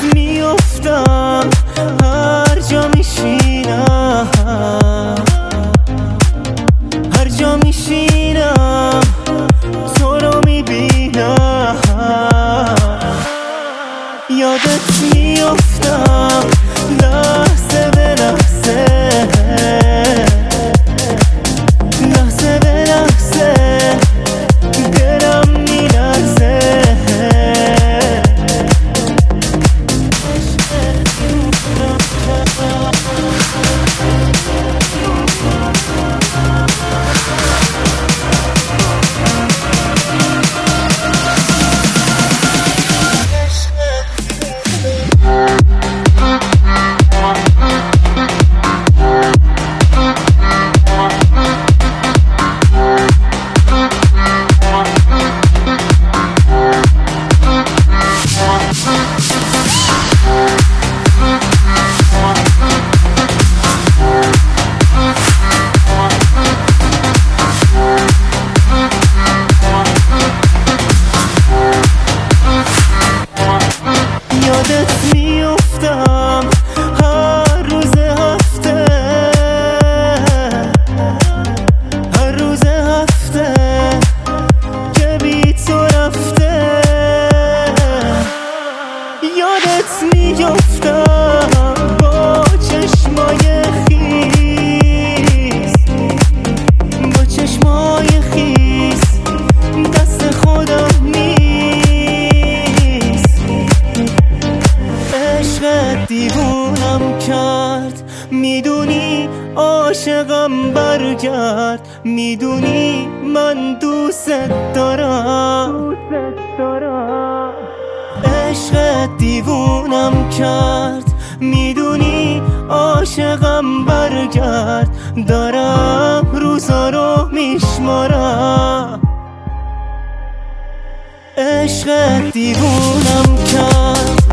میافتم هر جا میشینم، هر جا میشینم تو رو میبینم. یادت میافتم لحظه به لحظه، لحظه به لحظه دلم میلرزه. یادت میافتم هر روز هفته، هر روز هفته که بی تو رفته. یادت میافتم با چشمای خیس، با چشمای خیس دست خودم دیوونم کرد. میدونی عاشقم برگرد، میدونی من دوست دارم. عشق دیوونم کرد، میدونی عاشقم برگرد. دارم روزا رو میشمارم. عشق دیوونم کرد.